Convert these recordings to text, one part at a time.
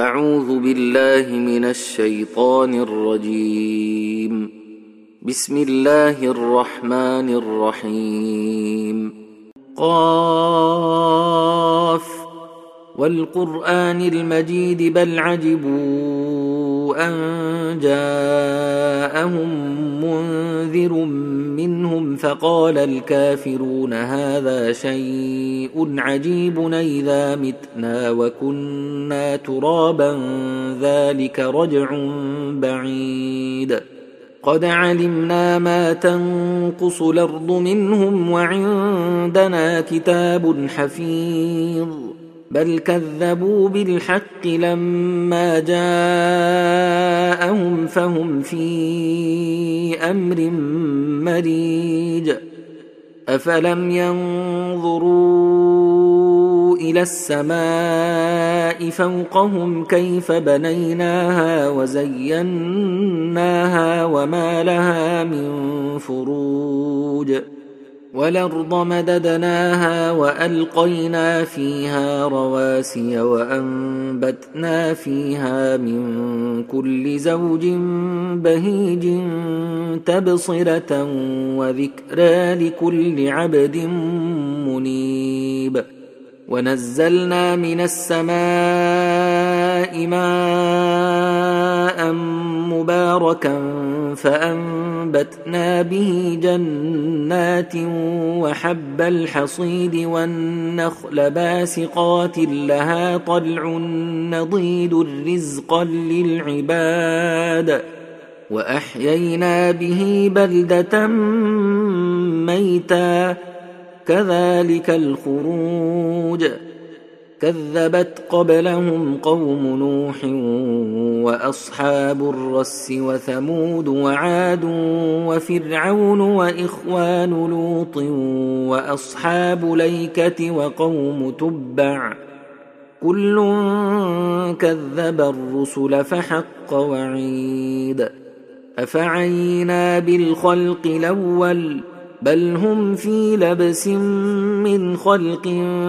أعوذ بالله من الشيطان الرجيم. بسم الله الرحمن الرحيم. قاف والقرآن المجيد بل عجبوا أن جاءهم منذر منهم فقال الكافرون هذا شيء عجيب أإذا متنا وكنا ترابا ذلك رجع بعيد قد علمنا ما تنقص الأرض منهم وعندنا كتاب حفيظ بل كذبوا بالحق لما جاءهم فهم في أمر مريج أفلم ينظروا إلى السماء فوقهم كيف بنيناها وزيناها وما لها من فروج والأرض مددناها وألقينا فيها رواسي وأنبتنا فيها من كل زوج بهيج تبصرة وذكرى لكل عبد منيب ونزلنا من السماء ماء مباركا فأنبتنا به جنات وحب الحصيد والنخل باسقات لها طلع نضيد رزقا للعباد وأحيينا به بلدة ميتا كذلك الخروج كذبت قبلهم قوم نوح وأصحاب الرس وثمود وعاد وفرعون وإخوان لوط وأصحاب الأيكة وقوم تبع كل كذب الرسل فحق وعيد أفعينا بالخلق الأول بل هم في لبس من خلق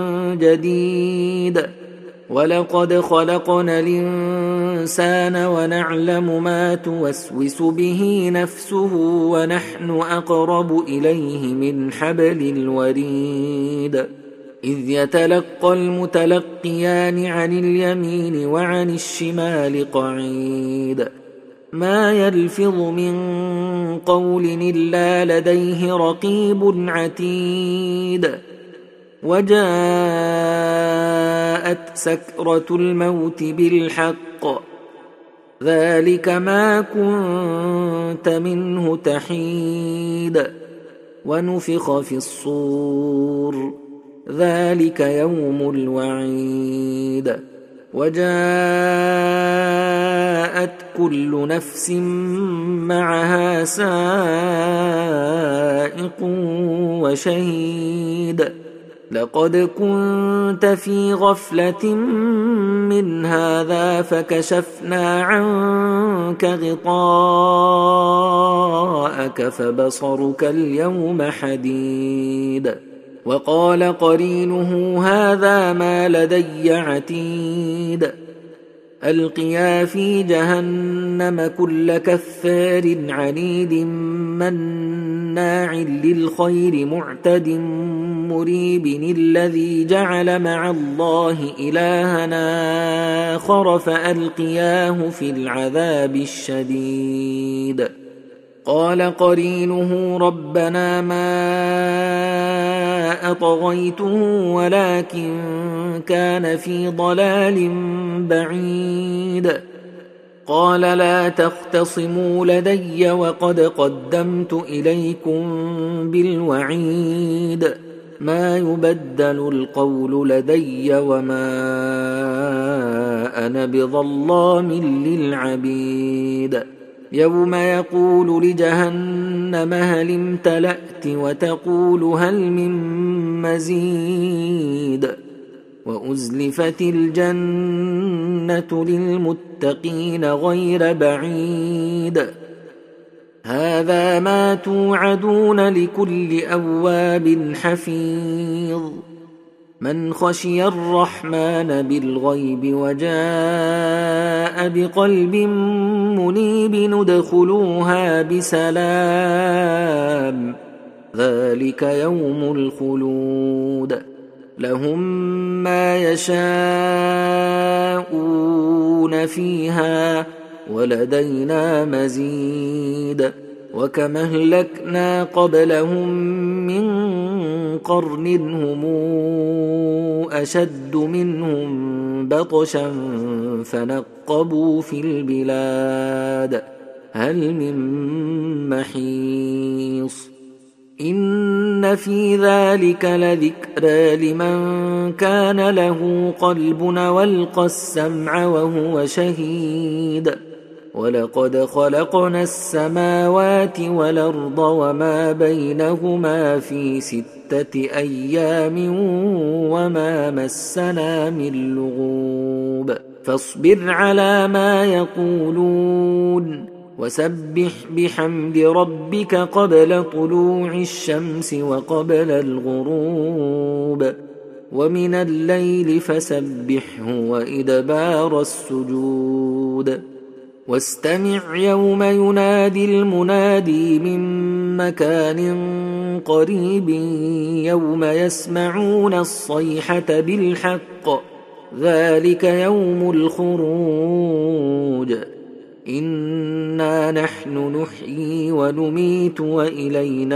جديد ولقد خلقنا الإنسان ونعلم ما توسوس به نفسه ونحن أقرب إليه من حبل الوريد إذ يتلقى المتلقيان عن اليمين وعن الشمال قعيد ما يلفظ من قول إلا لديه رقيب عتيد وجاءت سكرة الموت بالحق ذلك ما كنت منه تحيد ونفخ في الصور ذلك يوم الوعيد وجاءت كل نفس معها سائق وشهيد لقد كنت في غفلة من هذا فكشفنا عنك غطاءك فبصرك اليوم حديد وقال قرينه هذا ما لدي عتيد ألقيا في جهنم كل كفار عنيد مناع للخير معتد مريب الذي جعل مع الله إلهنا آخر فألقياه في العذاب الشديد قال قرينه ربنا ما أطغيته ولكن كان في ضلال بعيد قال لا تختصموا لدي وقد قدمت إليكم بالوعيد ما يبدل القول لدي وما أنا بظلام للعبيد يوم يقول لجهنم هل امتلأت وتقول هل من مزيد وأزلفت الجنة للمتقين غير بعيد هذا ما توعدون لكل أواب حفيظ من خشي الرحمن بالغيب وجاء بقلب منيب ندخلوها بسلام ذلك يوم الخلود لهم ما يشاءون فيها ولدينا مزيد وكم أهلكنا قبلهم من قرن هم أشد منهم بطشا فنقبوا في البلاد هل من محيص إن في ذلك لذكرى لمن كان له قلب والقى السمع وهو شهيد ولقد خلقنا السماوات والأرض وما بينهما في 6 أيام وما مسنا من لغوب فاصبر على ما يقولون وسبح بحمد ربك قبل طلوع الشمس وقبل الغروب ومن الليل فسبحه وإدبار السجود واستمع يوم ينادي المنادي من مكان قريب يوم يسمعون الصيحة بالحق ذلك يوم الخروج إنا نحن نحيي ونميت وإلينا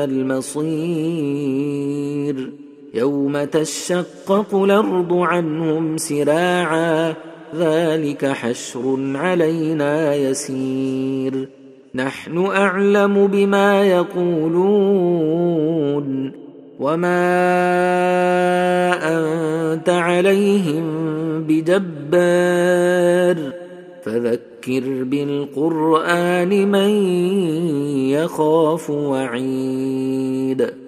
المصير يوم تشقق الأرض عنهم سراعا ذلك حشر علينا يسير نحن أعلم بما يقولون وما أنت عليهم بجبار فذكر بالقرآن من يخاف وعيد